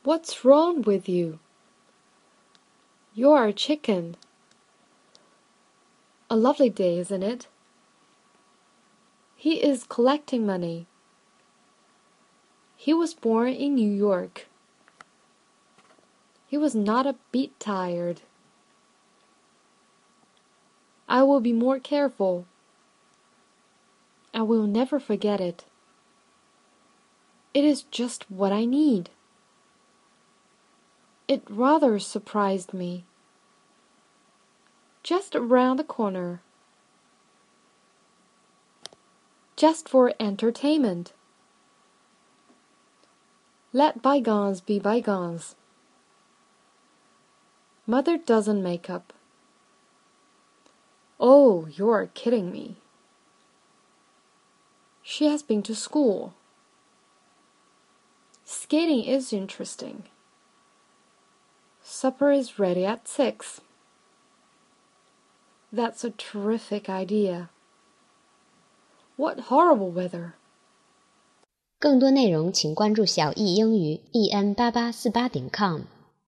What's wrong with you? You're a chicken. A lovely day, isn't it? He is collecting money. He was born in New York. He was not a bit tired. I will be more careful. I will never forget it. It is just what I need. It rather surprised me. Just around the corner. Just for entertainment. Let bygones be bygones. Mother doesn't make up. Oh, you're kidding me. She has been to school. Skating is interesting. Supper is ready at 6. That's a terrific idea. What horrible weather. 更多内容请关注小易英语 en8848.com。